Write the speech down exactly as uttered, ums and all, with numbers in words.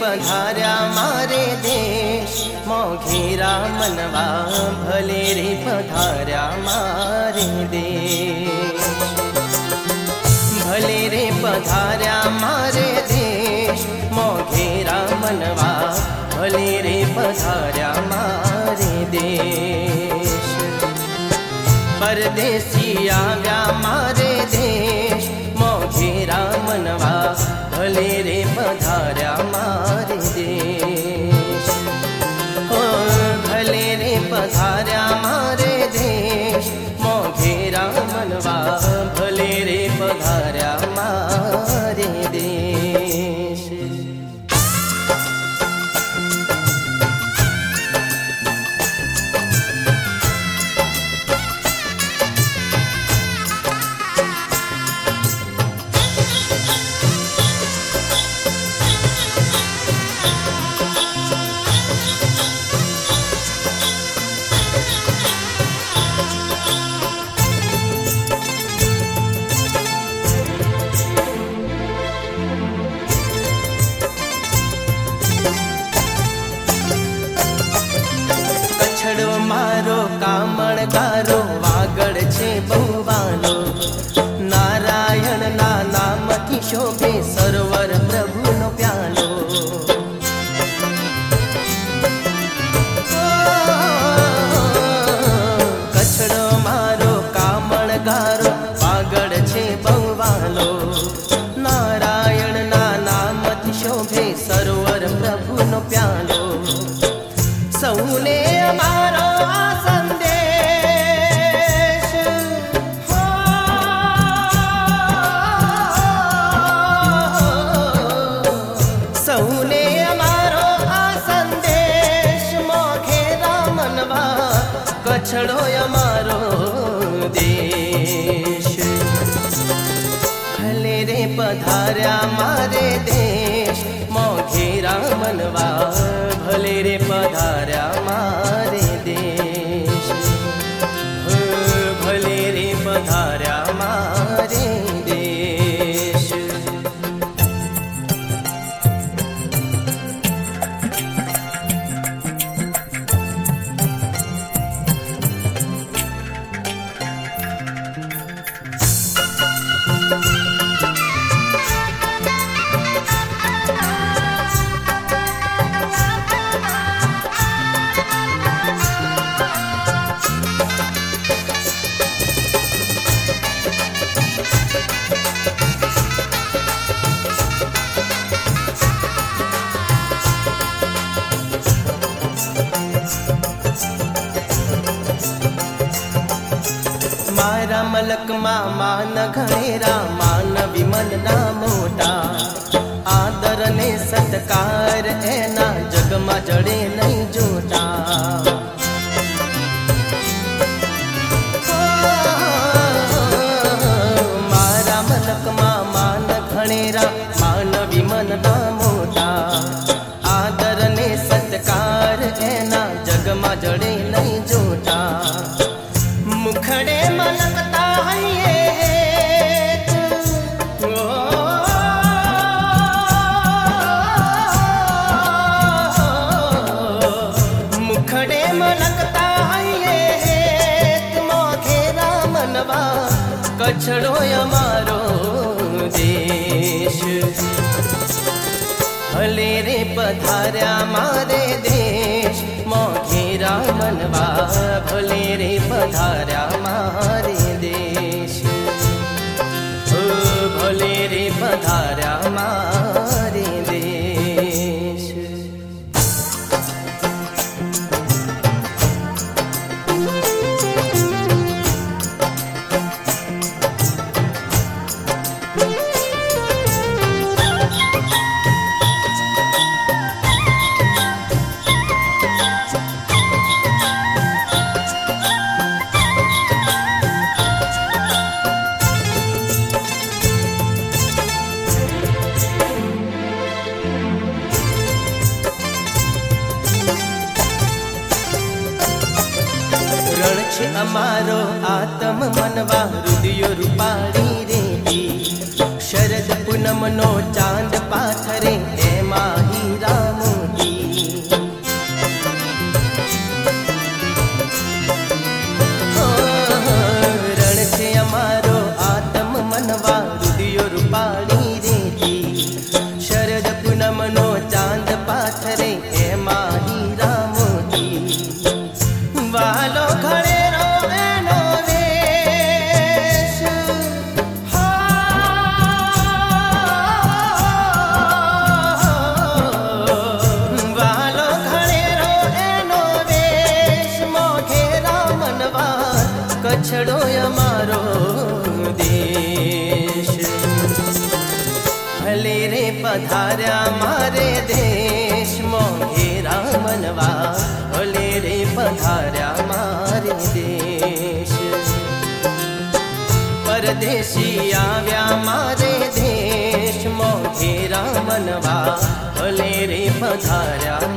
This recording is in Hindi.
पधार्या मारे देश मोघेरा मनवा भले रे पधार्या मारे देश भले रे पधार्या मारे देश मोघेरा मनवा भले रे पधार्या मारे देश परदेसी आव्या मारे देश मोघेरा मनवा भले रे पधार्या मारे देश हो भले रे पधार्या मारे देश मोघेरा मनवा भले रे पधार्या मारे देश। कछड़ो मारो कामण गारो वागड़ छे बहुवालो नारायण ना नाम थी शोभे सरोवर प्रभु नो प्यालो कछड़ो मारो कामण गारो वागड़ छे बहुवालो नारायण ना नाम थी शोभे सरोवर प्रभु नो प्यालो सौने अमारो आ संदेश हो सौने अमारो आ संदेश मोघेरा मनवा कछड़ो अमारो देश भले रे पधार्या मारे देश मोघेरा मनवा भले रे पधार्या मारे देश भले रे पधार्या मारे देश। मारा मलक मा मान घणेरा मान विमल ना मोटा आदर ने सत्कार एना जग मा जड़े नहीं जोटा मारा मलक मा मान घणेरा मान विमल ना मोटा आदर ने सत्कार एना जग मा जड़े नहीं जोटा मुखड़े मलकता है ये मुखड़े मलकता है ये मोघेरा मनवा कछड़ो अमारो देश भले रे पधार्या मारे देश मोघेरा मनवा भले रे पधार्या मारे देश भले रे पधार्या मारे देश। अमारो आत्म मनवा हृदय रूपाड़ी रेती शरद पूनम नो चांद पाथरे ए माही હીરા મોતી રણ છે અમારો આત્મ મનવા રુદિયો રૂપાળી રેતી શરદ પૂનમનો ચાંદ પાથરે એમાં હીરા મોતી વાલો ઘડેરો એનો વેશ વાલો ઘડેરો એનો વેશ મોઘેરા મનવા કચ્છડો અમારો દેશ ભલે રે પધાર્યા મારે દેશ મોઘેરા મનવા ભલે રે પધાર્યા મારે દેશ પરદેશી આવ્યા મારે દેશ મોઘેરા મનવા ભલે રે પધાર્યા